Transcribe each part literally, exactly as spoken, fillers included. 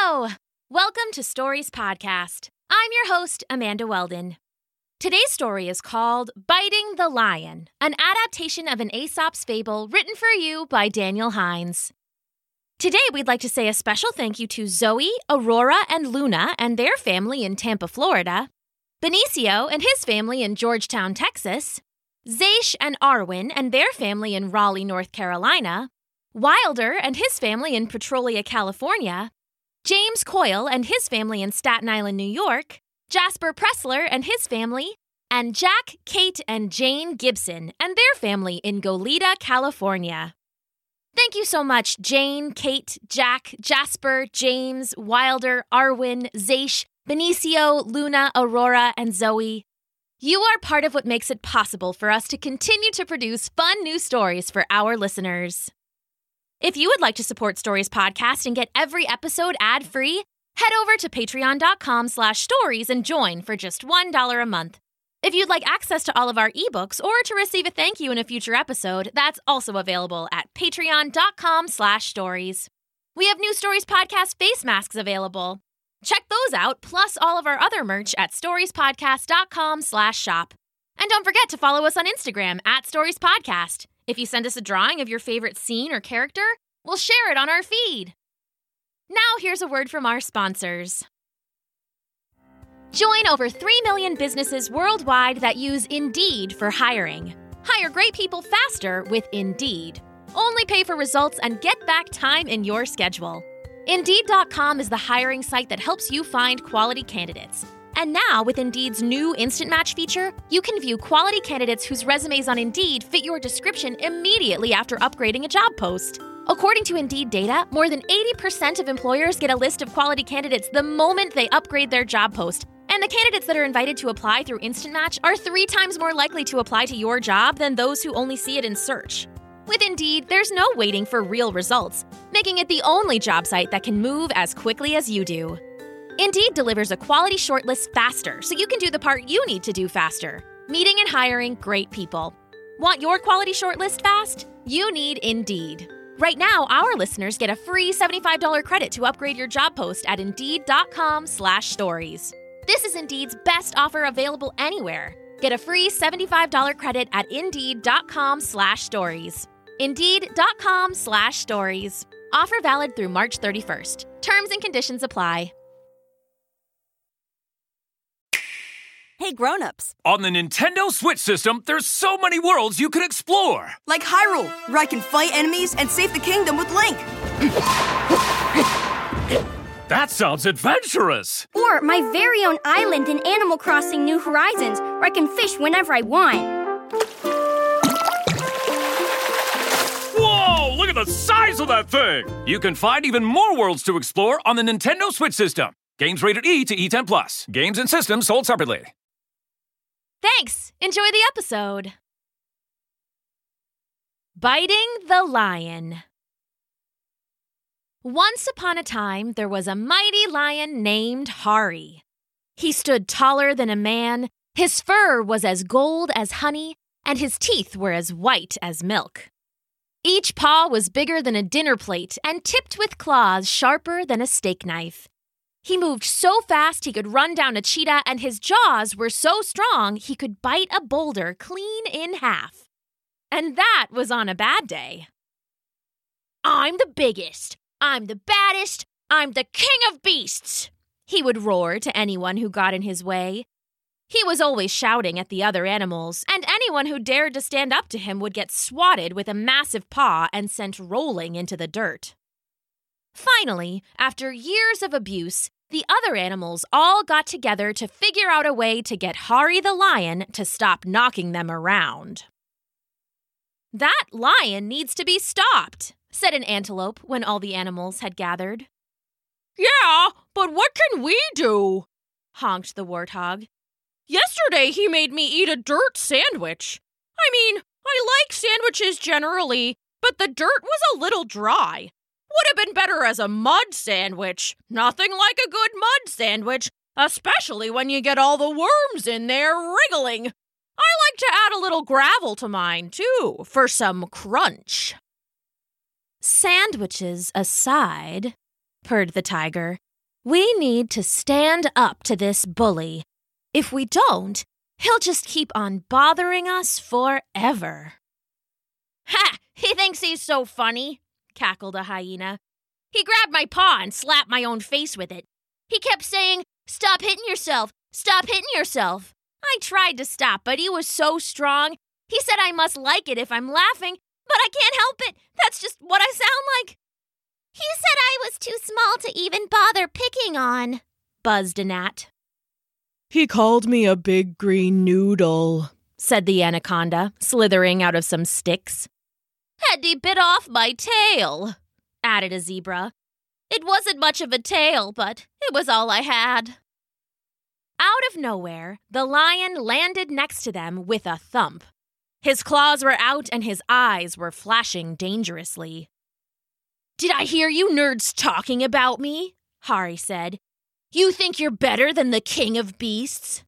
Hello! Welcome to Stories Podcast. I'm your host, Amanda Weldon. Today's story is called Biting the Lion, an adaptation of an Aesop's fable written for you by Daniel Hines. Today, we'd like to say a special thank you to Zoe, Aurora, and Luna and their family in Tampa, Florida, Benicio and his family in Georgetown, Texas, Zaish and Arwen and their family in Raleigh, North Carolina, Wilder and his family in Petrolia, California, James Coyle and his family in Staten Island, New York, Jasper Pressler and his family, and Jack, Kate, and Jane Gibson and their family in Goleta, California. Thank you so much, Jane, Kate, Jack, Jasper, James, Wilder, Arwen, Zaish, Benicio, Luna, Aurora, and Zoe. You are part of what makes it possible for us to continue to produce fun new stories for our listeners. If you would like to support Stories Podcast and get every episode ad-free, head over to patreon.com slash stories and join for just one dollar a month. If you'd like access to all of our ebooks or to receive a thank you in a future episode, that's also available at patreon.com slash stories. We have new Stories Podcast face masks available. Check those out, plus all of our other merch at storiespodcast.com slash shop. And don't forget to follow us on Instagram at Stories Podcast. If you send us a drawing of your favorite scene or character, we'll share it on our feed. Now here's a word from our sponsors. Join over three million businesses worldwide that use Indeed for hiring. Hire great people faster with Indeed. Only pay for results and get back time in your schedule. Indeed dot com is the hiring site that helps you find quality candidates. And now, with Indeed's new Instant Match feature, you can view quality candidates whose resumes on Indeed fit your description immediately after upgrading a job post. According to Indeed data, more than eighty percent of employers get a list of quality candidates the moment they upgrade their job post. And the candidates that are invited to apply through Instant Match are three times more likely to apply to your job than those who only see it in search. With Indeed, there's no waiting for real results, making it the only job site that can move as quickly as you do. Indeed delivers a quality shortlist faster, so you can do the part you need to do faster, meeting and hiring great people. Want your quality shortlist fast? You need Indeed. Right now, our listeners get a free seventy-five dollars credit to upgrade your job post at Indeed.com slash stories. This is Indeed's best offer available anywhere. Get a free seventy-five dollars credit at Indeed.com slash stories. Indeed.com slash stories. Offer valid through March thirty-first. Terms and conditions apply. Hey, grown-ups. On the Nintendo Switch system, there's so many worlds you can explore. Like Hyrule, where I can fight enemies and save the kingdom with Link. That sounds adventurous. Or my very own island in Animal Crossing New Horizons, where I can fish whenever I want. Whoa, look at the size of that thing. You can find even more worlds to explore on the Nintendo Switch system. Games rated E to E ten plus. Games and systems sold separately. Thanks! Enjoy the episode. Biting the Lion. Once upon a time, there was a mighty lion named Hari. He stood taller than a man, his fur was as gold as honey, and his teeth were as white as milk. Each paw was bigger than a dinner plate and tipped with claws sharper than a steak knife. He moved so fast he could run down a cheetah, and his jaws were so strong he could bite a boulder clean in half. And that was on a bad day. "I'm the biggest, I'm the baddest, I'm the king of beasts," he would roar to anyone who got in his way. He was always shouting at the other animals, and anyone who dared to stand up to him would get swatted with a massive paw and sent rolling into the dirt. Finally, after years of abuse, the other animals all got together to figure out a way to get Hari the lion to stop knocking them around. "That lion needs to be stopped," said an antelope when all the animals had gathered. "Yeah, but what can we do?" honked the warthog. "Yesterday he made me eat a dirt sandwich. I mean, I like sandwiches generally, but the dirt was a little dry. Would have been better as a mud sandwich. Nothing like a good mud sandwich, especially when you get all the worms in there wriggling. I like to add a little gravel to mine, too, for some crunch." "Sandwiches aside," purred the tiger, We need to stand up to this bully. If we don't, he'll just keep on bothering us forever." "Ha! He thinks he's so funny," cackled a hyena. "He grabbed my paw and slapped my own face with it. He kept saying, 'Stop hitting yourself! Stop hitting yourself!' I tried to stop, but he was so strong. He said I must like it if I'm laughing, but I can't help it. That's just what I sound like." "He said I was too small to even bother picking on," buzzed a gnat. "He called me a big green noodle," said the anaconda, slithering out of some sticks. "And he bit off my tail," added a zebra. "It wasn't much of a tail, but it was all I had." Out of nowhere, the lion landed next to them with a thump. His claws were out and his eyes were flashing dangerously. "Did I hear you nerds talking about me?" Hari said. "You think you're better than the king of beasts?"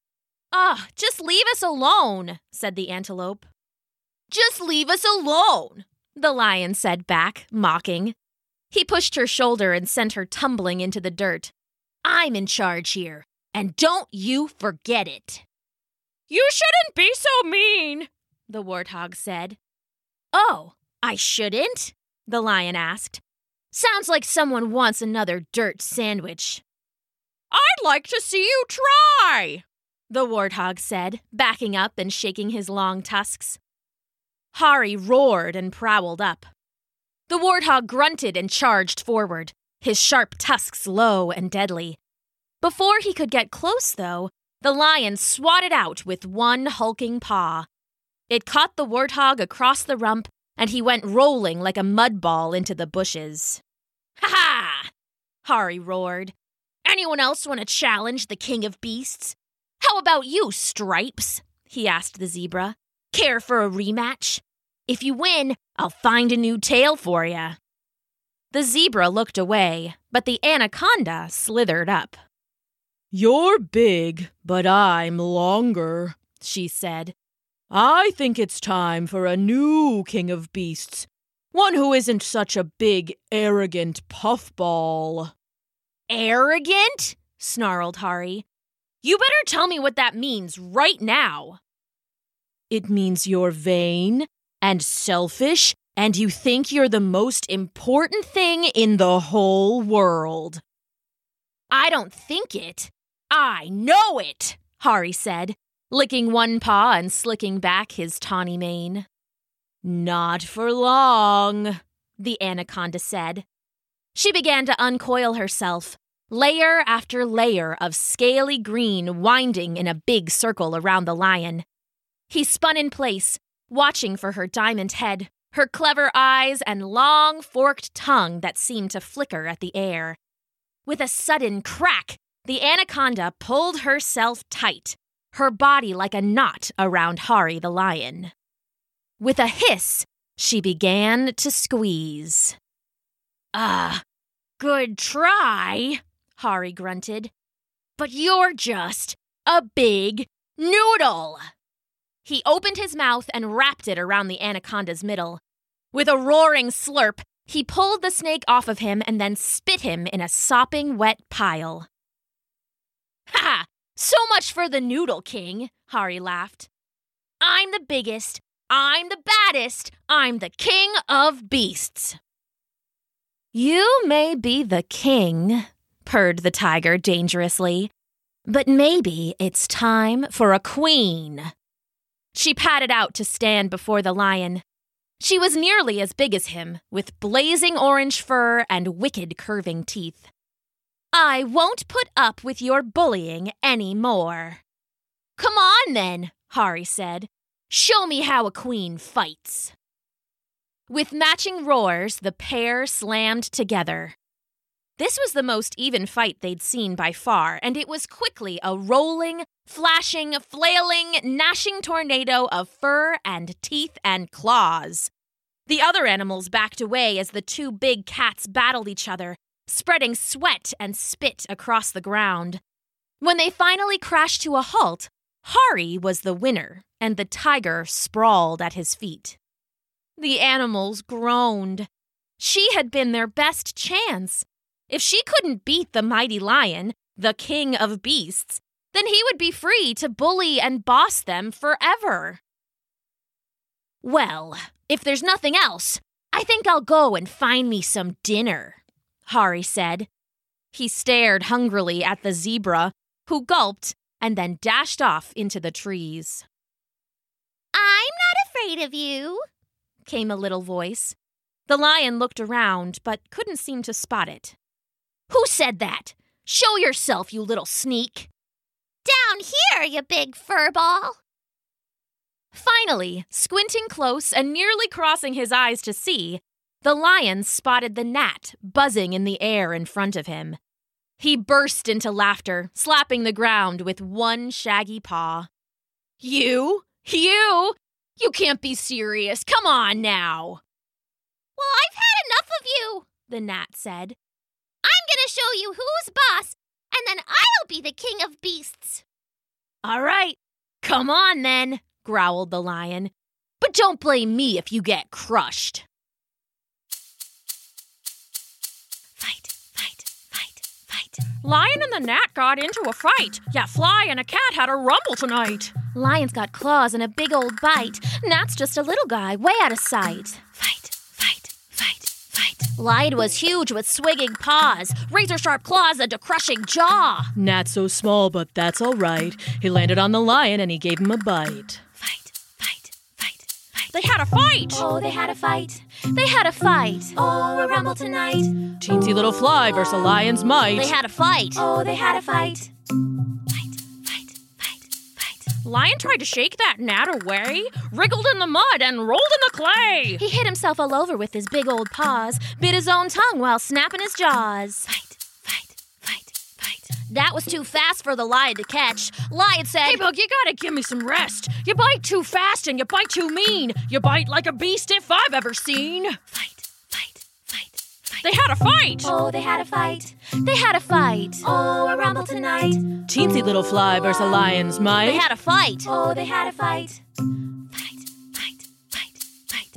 "Ah, just leave us alone," said the antelope. "Just leave us alone," the lion said back, mocking. He pushed her shoulder and sent her tumbling into the dirt. "I'm in charge here, and don't you forget it." "You shouldn't be so mean," the warthog said. "Oh, I shouldn't?" the lion asked. "Sounds like someone wants another dirt sandwich." "I'd like to see you try," the warthog said, backing up and shaking his long tusks. Hari roared and prowled up. The warthog grunted and charged forward, his sharp tusks low and deadly. Before he could get close, though, the lion swatted out with one hulking paw. It caught the warthog across the rump, and he went rolling like a mud ball into the bushes. "Ha ha!" Hari roared. "Anyone else want to challenge the king of beasts? How about you, Stripes?" he asked the zebra. "Care for a rematch? If you win, I'll find a new tail for ya." The zebra looked away, but the anaconda slithered up. "You're big, but I'm longer," she said. "I think it's time for a new king of beasts, one who isn't such a big, arrogant puffball." "Arrogant?" snarled Hari. "You better tell me what that means right now." "It means you're vain and selfish, and you think you're the most important thing in the whole world." "I don't think it. I know it," Hari said, licking one paw and slicking back his tawny mane. "Not for long," the anaconda said. She began to uncoil herself, layer after layer of scaly green winding in a big circle around the lion. He spun in place, watching for her diamond head, her clever eyes, and long, forked tongue that seemed to flicker at the air. With a sudden crack, the anaconda pulled herself tight, her body like a knot around Hari the lion. With a hiss, she began to squeeze. "Ah, good try," Hari grunted. "But you're just a big noodle." He opened his mouth and wrapped it around the anaconda's middle. With a roaring slurp, he pulled the snake off of him and then spit him in a sopping wet pile. "Ha! So much for the Noodle King," Hari laughed. "I'm the biggest, I'm the baddest, I'm the king of beasts." "You may be the king," purred the tiger dangerously, "but maybe it's time for a queen." She padded out to stand before the lion. She was nearly as big as him, with blazing orange fur and wicked curving teeth. "I won't put up with your bullying any more." "Come on, then," Hari said. "Show me how a queen fights." With matching roars, the pair slammed together. This was the most even fight they'd seen by far, and it was quickly a rolling, flashing, flailing, gnashing tornado of fur and teeth and claws. The other animals backed away as the two big cats battled each other, spreading sweat and spit across the ground. When they finally crashed to a halt, Hari was the winner, and the tiger sprawled at his feet. The animals groaned. She had been their best chance. If she couldn't beat the mighty lion, the king of beasts, then he would be free to bully and boss them forever. Well, if there's nothing else, I think I'll go and find me some dinner, Hari said. He stared hungrily at the zebra, who gulped and then dashed off into the trees. I'm not afraid of you, came a little voice. The lion looked around, but couldn't seem to spot it. Who said that? Show yourself, you little sneak. Down here, you big furball. Finally, squinting close and nearly crossing his eyes to see, the lion spotted the gnat buzzing in the air in front of him. He burst into laughter, slapping the ground with one shaggy paw. You? You? You can't be serious. Come on now. Well, I've had enough of you, the gnat said. I'm going to show you who's boss, and then I'll be the king of beasts. All right, come on then, growled the lion. But don't blame me if you get crushed. Fight, fight, fight, fight. Lion and the gnat got into a fight. Yeah, Fly and a cat had a rumble tonight. Lion's got claws and a big old bite. Gnat's just a little guy, way out of sight. Fight, fight, fight, fight. Lion was huge with swinging paws, razor-sharp claws and a crushing jaw. Gnat's so small, but that's all right. He landed on the lion and he gave him a bite. Fight, fight, fight, fight. They had a fight! Oh, they had a fight. They had a fight. Oh, a rumble tonight. Teensy little fly versus a lion's might. They had a fight. Oh, they had a fight. Lion tried to shake that gnat away, wriggled in the mud, and rolled in the clay. He hit himself all over with his big old paws, bit his own tongue while snapping his jaws. Fight, fight, fight, fight. That was too fast for the lion to catch. Lion said, Hey, Bug, you gotta give me some rest. You bite too fast and you bite too mean. You bite like a beast if I've ever seen. Fight, fight, fight, fight. They had a fight. Oh, they had a fight. They had a fight. Oh, a rumble tonight. Teensy little fly versus a lion's might. They had a fight. Oh, they had a fight. Fight, fight, fight, fight.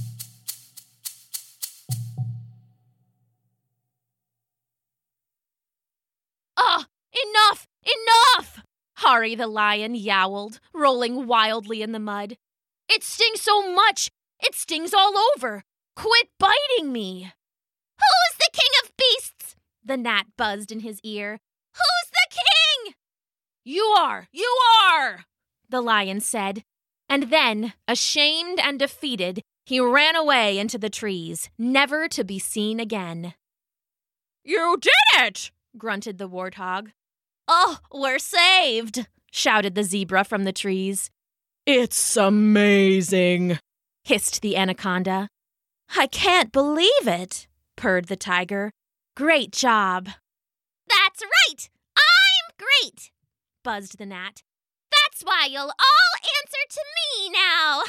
Ah, enough, enough! Hari the lion yowled, rolling wildly in the mud. It stings so much, it stings all over. Quit biting me. Who's the king of beasts? The gnat buzzed in his ear. Who's the king? You are! You are! The lion said. And then, ashamed and defeated, he ran away into the trees, never to be seen again. You did it! Grunted the warthog. Oh, we're saved! Shouted the zebra from the trees. It's amazing, hissed the anaconda. I can't believe it, purred the tiger. Great job. That's right! I'm great! Buzzed the gnat. That's why you'll all answer to me now!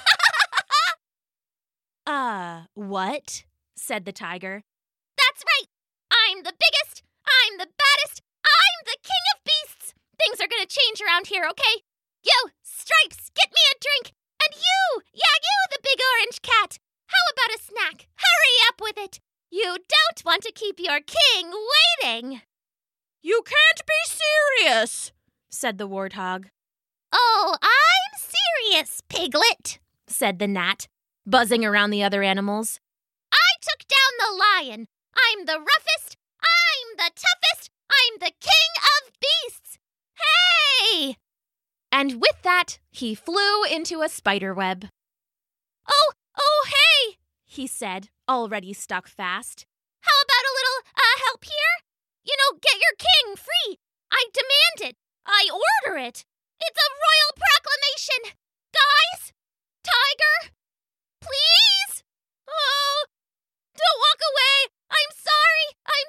uh, what? Said the tiger. That's right! I'm the biggest, I'm the baddest, I'm the king of beasts! Things are gonna change around here, okay? You, Stripes, get me a drink! And you, yeah, you, the big orange cat! How about a snack? Hurry up with it! You don't want to keep your king waiting! You can't be serious, said the warthog. Oh, I'm serious, Piglet, said the gnat, buzzing around the other animals. I took down the lion. I'm the roughest, I'm the toughest, I'm the king of beasts! Hey! And with that, he flew into a spider web. Oh, oh, hey, he said, already stuck fast. How about a little, uh, help here? You know, get your king free. I demand it. I order it. It's a royal proclamation. Guys? Tiger? Please? Oh, don't walk away. I'm sorry. I'm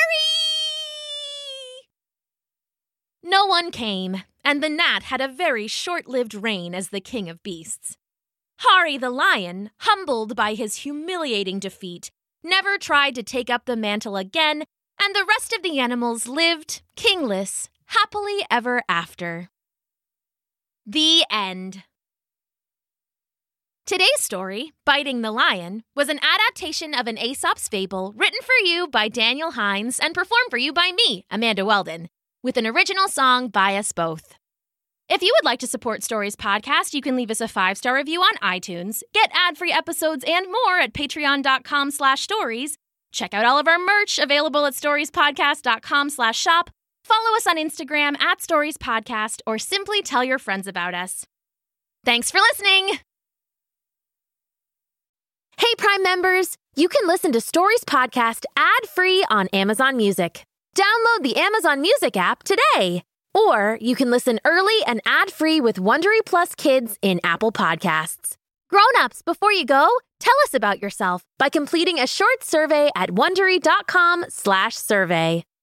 sorry. No one came, and the gnat had a very short-lived reign as the king of beasts. Hari the lion, humbled by his humiliating defeat, never tried to take up the mantle again, and the rest of the animals lived, kingless, happily ever after. The end. Today's story, Biting the Lion, was an adaptation of an Aesop's fable written for you by Daniel Hines and performed for you by me, Amanda Weldon, with an original song by us both. If you would like to support Stories Podcast, you can leave us a five-star review on iTunes, get ad-free episodes and more at patreon.com slash stories, check out all of our merch available at storiespodcast.com slash shop, follow us on Instagram at Stories Podcast, or simply tell your friends about us. Thanks for listening! Hey, Prime members, you can listen to Stories Podcast ad-free on Amazon Music. Download the Amazon Music app today. Or you can listen early and ad-free with Wondery Plus Kids in Apple Podcasts. Grown-ups, before you go, tell us about yourself by completing a short survey at wondery.com slash survey.